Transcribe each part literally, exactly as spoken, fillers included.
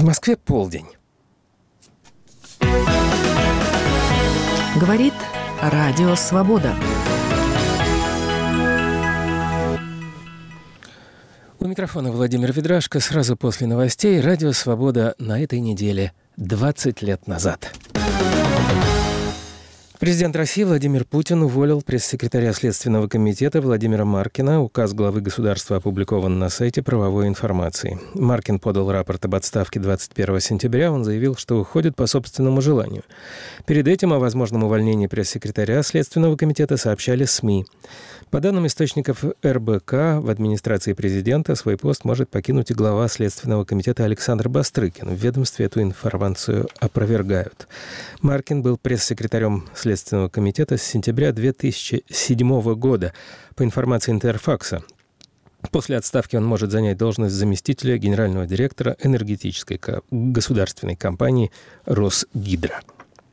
Москве полдень. Говорит Радио Свобода. У микрофона Владимир Ведрашко. Сразу после новостей Радио Свобода на этой неделе двадцать лет назад. Президент России Владимир Путин уволил пресс-секретаря Следственного комитета Владимира Маркина. Указ главы государства опубликован на сайте правовой информации. Маркин подал рапорт об отставке двадцать первого сентября. Он заявил, что уходит по собственному желанию. Перед этим о возможном увольнении пресс-секретаря Следственного комитета сообщали СМИ. По данным источников эр бэ ка, в администрации президента свой пост может покинуть и глава Следственного комитета Александр Бастрыкин. В ведомстве эту информацию опровергают. Маркин был пресс-секретарем Следственного комитета с сентября две тысячи седьмого года. По информации Интерфакса, после отставки он может занять должность заместителя генерального директора энергетической государственной компании «Росгидро».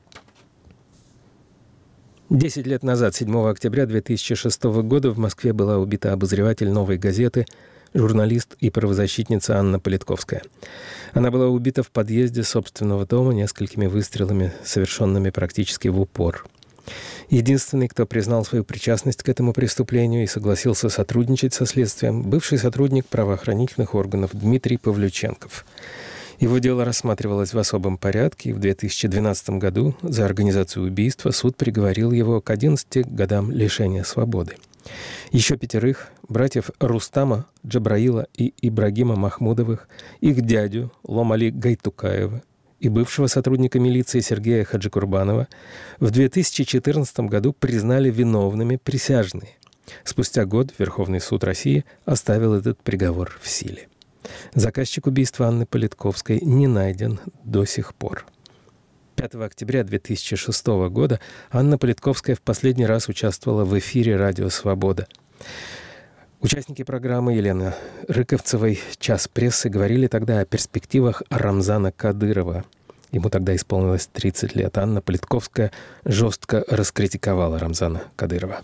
Десять лет назад, седьмого октября две тысячи шестого года, в Москве была убита обозреватель «Новой газеты», журналист и правозащитница Анна Политковская. Она была убита в подъезде собственного дома несколькими выстрелами, совершенными практически в упор. Единственный, кто признал свою причастность к этому преступлению и согласился сотрудничать со следствием, бывший сотрудник правоохранительных органов Дмитрий Павлюченков. Его дело рассматривалось в особом порядке, и в две тысячи двенадцатом году за организацию убийства суд приговорил его к одиннадцати годам лишения свободы. Еще пятерых, братьев Рустама, Джабраила и Ибрагима Махмудовых, их дядю Ломали Гайтукаева и бывшего сотрудника милиции Сергея Хаджикурбанова в две тысячи четырнадцатом году признали виновными присяжные. Спустя год Верховный суд России оставил этот приговор в силе. Заказчик убийства Анны Политковской не найден до сих пор. пятого октября две тысячи шестого года Анна Политковская в последний раз участвовала в эфире «Радио Свобода». Участники программы Елены Рыковцевой «Час прессы» говорили тогда о перспективах Рамзана Кадырова. Ему тогда исполнилось тридцать лет. Анна Политковская жестко раскритиковала Рамзана Кадырова.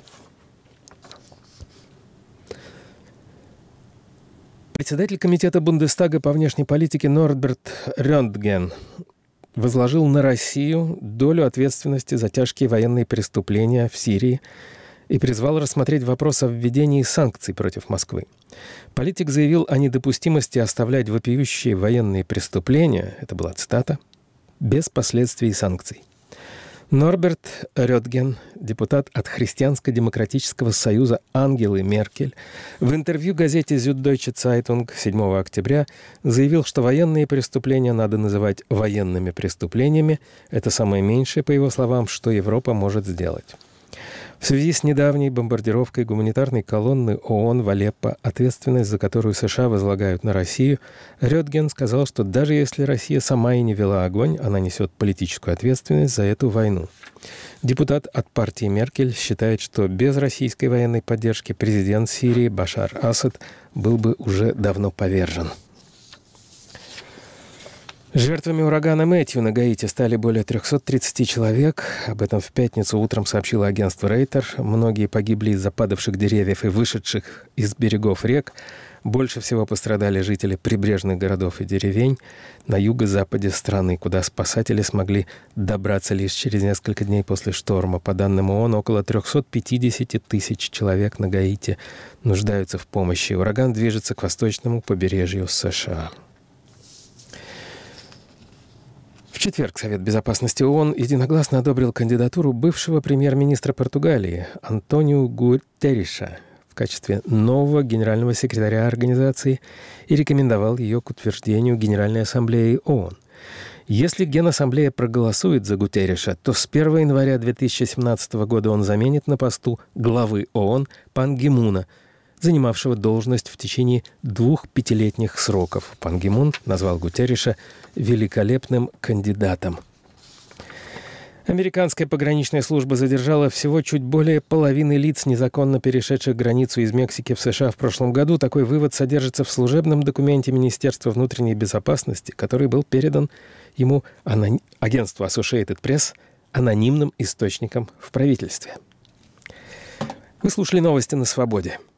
Председатель комитета Бундестага по внешней политике Норберт Рёнтген возложил на Россию долю ответственности за тяжкие военные преступления в Сирии и призвал рассмотреть вопрос о введении санкций против Москвы. Политик заявил о недопустимости оставлять вопиющие военные преступления, это была цитата, без последствий санкций. Норберт Рёнтген, депутат от Христианско-демократического союза Ангелы Меркель, в интервью газете «Süddeutsche Zeitung» седьмого октября заявил, что военные преступления надо называть военными преступлениями. Это самое меньшее, по его словам, что Европа может сделать. В связи с недавней бомбардировкой гуманитарной колонны ООН в Алеппо, ответственность за которую США возлагают на Россию, Рёнтген сказал, что даже если Россия сама и не вела огонь, она несет политическую ответственность за эту войну. Депутат от партии Меркель считает, что без российской военной поддержки президент Сирии Башар Асад был бы уже давно повержен. Жертвами урагана Мэтью на Гаити стали более триста тридцать человек. Об этом в пятницу утром сообщило агентство Рейтер. Многие погибли из-за падавших деревьев и вышедших из берегов рек. Больше всего пострадали жители прибрежных городов и деревень на юго-западе страны, куда спасатели смогли добраться лишь через несколько дней после шторма. По данным ООН, около триста пятьдесят тысяч человек на Гаити нуждаются в помощи. Ураган движется к восточному побережью США. В четверг Совет Безопасности ООН единогласно одобрил кандидатуру бывшего премьер-министра Португалии Антонио Гутерриша в качестве нового генерального секретаря организации и рекомендовал ее к утверждению Генеральной Ассамблеи ООН. Если Генассамблея проголосует за Гутерриша, то с первого января две тысячи семнадцатого года он заменит на посту главы ООН Пан Ги Муна, занимавшего должность в течение двух пятилетних сроков. Пан Ги Мун назвал Гутерриша великолепным кандидатом. Американская пограничная служба задержала всего чуть более половины лиц, незаконно перешедших границу из Мексики в США в прошлом году. Такой вывод содержится в служебном документе Министерства внутренней безопасности, который был передан ему анон... агентству Associated Press, анонимным источником в правительстве. Вы слушали новости на «Свободе».